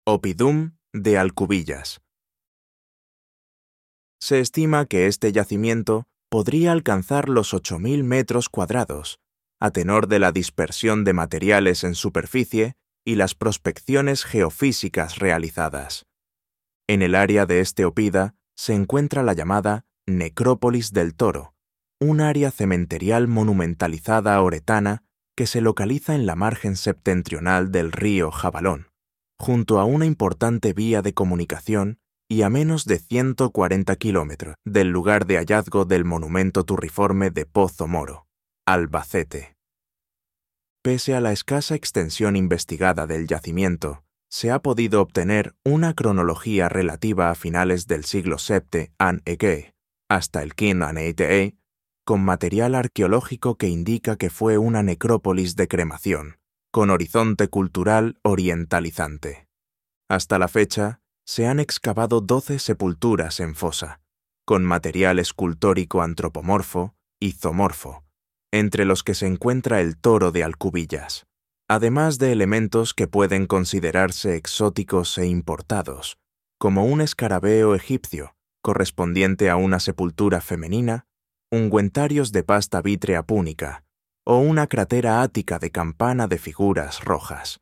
Oppidum de Alcubillas. Se estima que este yacimiento podría alcanzar los 8.000 metros cuadrados, a tenor de la dispersión de materiales en superficie y las prospecciones geofísicas realizadas. En el área de este oppida se encuentra la llamada Necrópolis del Toro, un área cementerial monumentalizada oretana que se localiza en la margen septentrional del río Jabalón, junto a una importante vía de comunicación y a menos de 140 kilómetros del lugar de hallazgo del monumento turriforme de Pozo Moro, Albacete. Pese a la escasa extensión investigada del yacimiento, se ha podido obtener una cronología relativa a finales del siglo VII a.e. hasta el V a.e., con material arqueológico que indica que fue una necrópolis de cremación, con horizonte cultural orientalizante. Hasta la fecha, se han excavado 12 sepulturas en fosa, con material escultórico antropomorfo y zoomorfo, entre los que se encuentra el toro de Alcubillas, además de elementos que pueden considerarse exóticos e importados, como un escarabeo egipcio, correspondiente a una sepultura femenina, ungüentarios de pasta vítrea púnica, o una cratera ática de campana de figuras rojas.